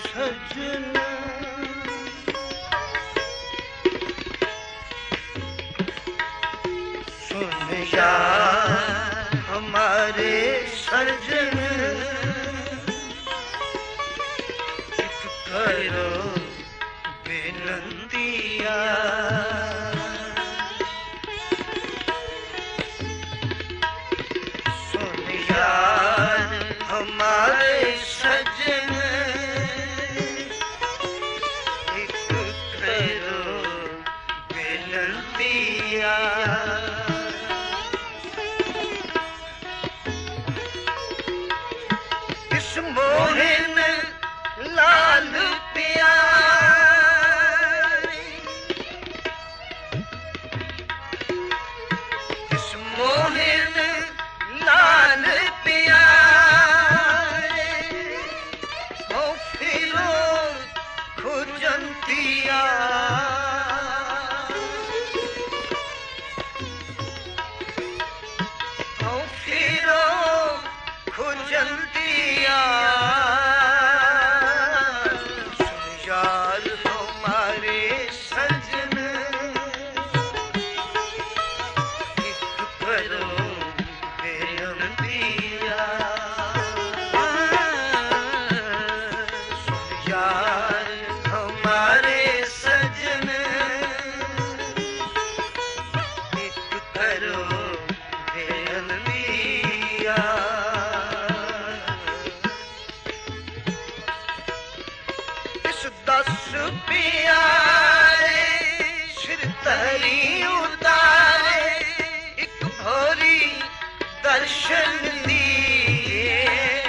सजना सुन यार हमारे सजन एक करो बेनंदिया सुन यार हमारे सजन एक करो बेनंदिया मोहन लाल प्यारे इस मोहन लाल प्यारे ओ फिरो खुजंतिया ओ फिरो खुजंतिया दस प्यारे सिर तरी उतारे एक भोरी दर्शन दिए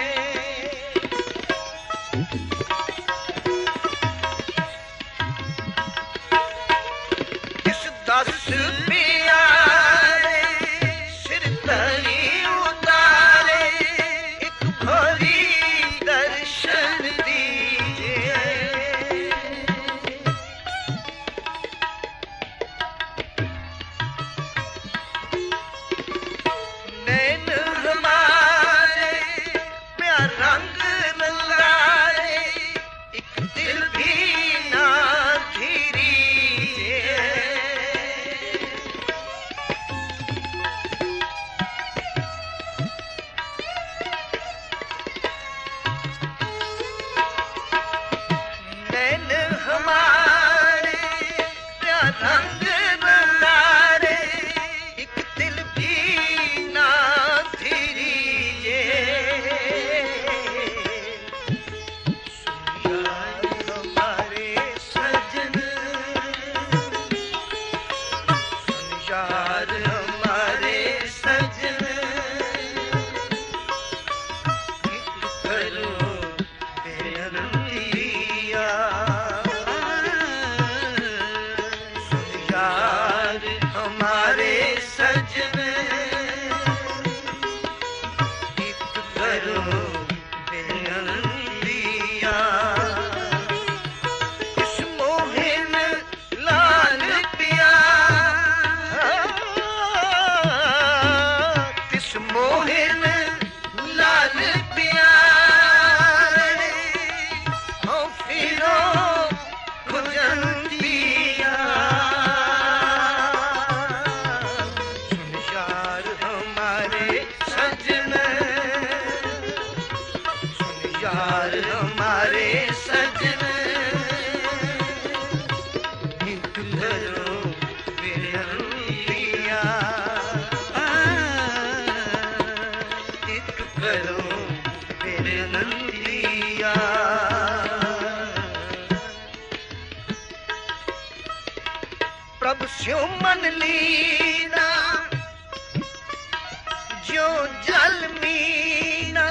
इस दस प्यारे सिर तरी उतारे एक भोरी दर्शन रंग नजारे एक दिल भी ना धीरीजे सुन यार हमारे सजन सुन यार हमारे सजन एक करो बेनंदिया हमारे सजन एक करो बेनंदिया इस मोहन लाल प्यारे इस मोहन लाल प्यारे ओ फिरो खुजंतिया यार हमारे सजन एक करो बेनंदिया एक करो बेनंदिया प्रभु स्यों मन लीना जो जल मीना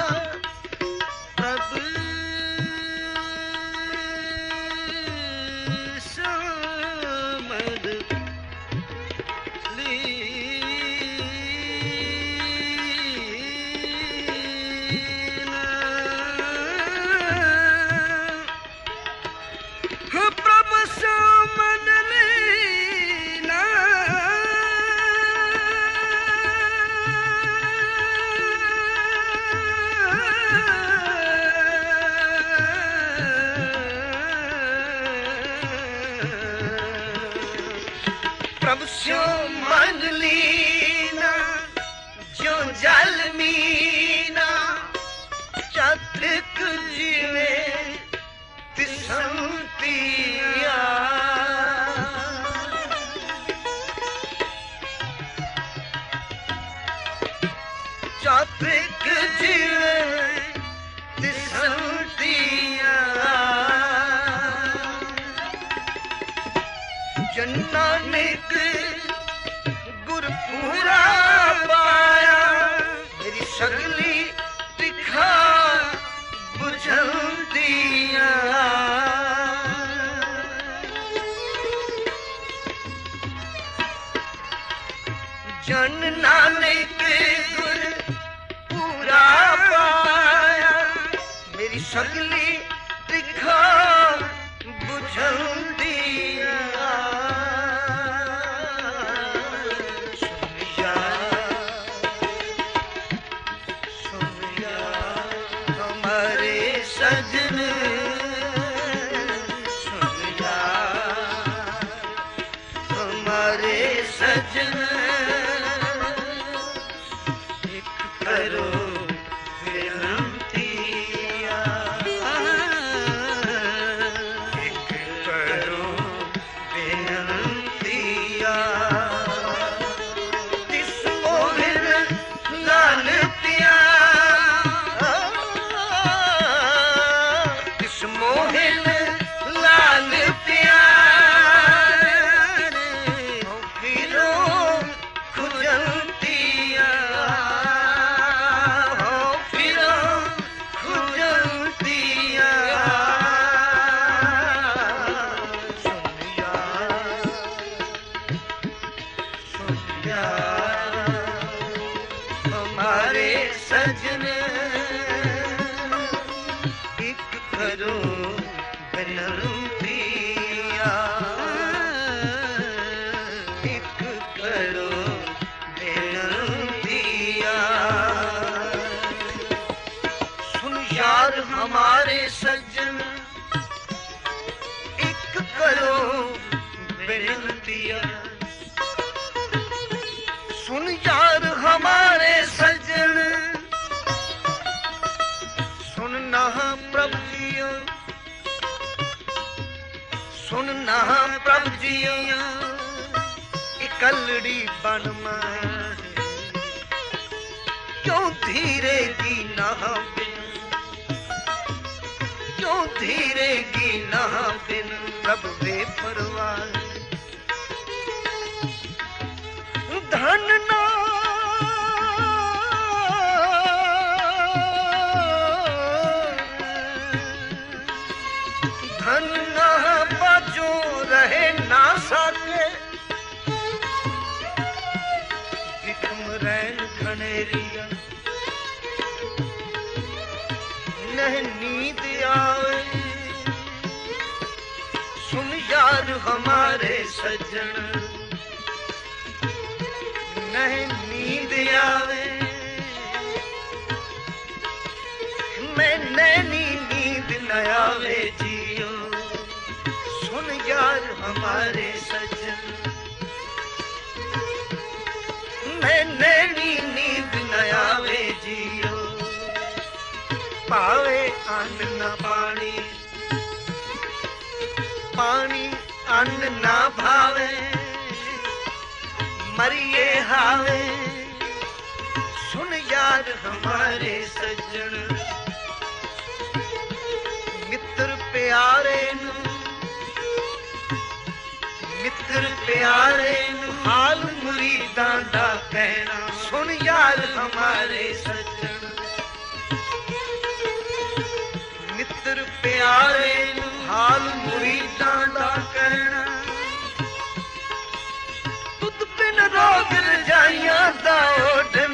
प्रभु स्यों मन लीना जो जल मीना चात्रिक जीवे तिसंतिया चात्रिक जीवे तिसंतिया जन नानक गुरपूरा पाया मेरी सगली तिखा बुझंदिया जन नानक गुरपूरा पाया मेरी सगली तिखा बुझंदिया सजन सुन जा हमारे सजन एक करो विनतिया एक करो विनतिया तिस मोहन लाल पिया मोहिन लाल प्यारे हो फिरो खुजलतिया हो फिरो खुजलतिया सुन जा हमारे सजन एक करो विनतिया एक करो विनतिया सुन यार हमारे सज्जन एक करो विनतिया सुन यार हमारे सज्जन सुनना प्रभु जियो सुनना प्रभु जियो इकलड़ी बन माया क्यों धीरे की ना बिन क्यों धीरे की ना बिन प्रभु बेपरवाह धन ना धन ना बाजो रहे ना सके इकम रैन खनेरिया नहीं नींद आवे सुन यार हमारे सज्जन नहीं नींद आवे मैं नैनी नींद न आवे जियो सुन यार हमारे सज्जन मैं नैनी नींद न आवे जियो पावे अन्न न पानी पानी अन्न ना भावे मरिए हावे सुन यार हमारे सज्जन मित्र प्यारे नु मित्र प्यारे नु हाल मुरीदां दा कहना सुन यार हमारे सज्जन मित्र प्यारे नु हाल मुरीदां दा कहना तुद बिन रोग रजाइयां दा ओढ़न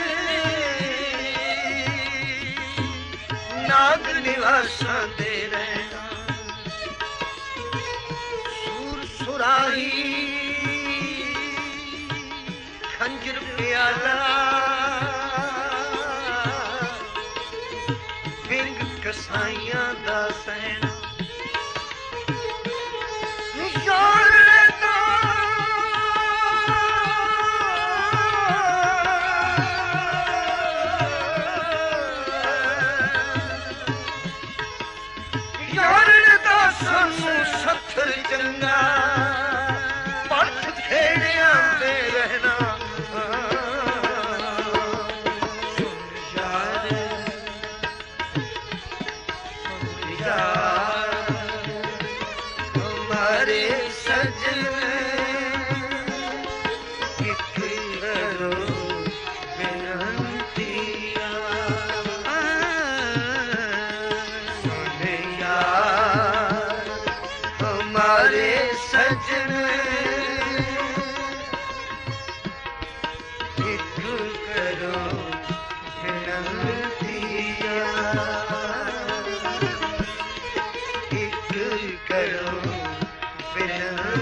नाग निवासां दे रहना सूर सुराही खंजर प्याला विंग कसाइयां दा सहना यार दा पत्थर चंगा पंथ खेड़िया में रहना हमारे सजन करो बिना